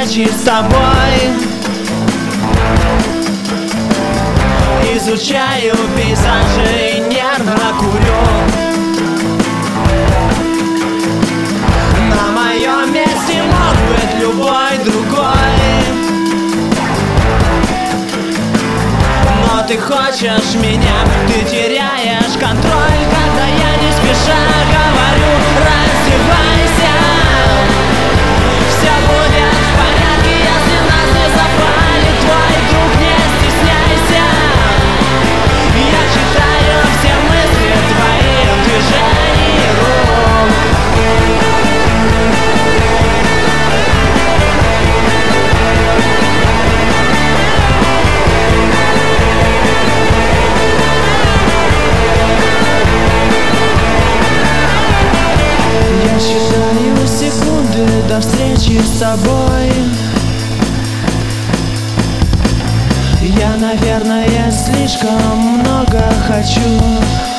встречи с тобой. Изучаю пейзажи и нервно курю. На моем месте мог быть любой другой, но ты хочешь меня, ты теряешь контроль, когда я не спеша говорю: раздевайся. Все будет в порядке, если нас не запалит твой друг, не стесняйся. Я читаю все мысли твои в движении рук. Я считаю секунды до встречи с тобой. Я, наверное, слишком много хочу.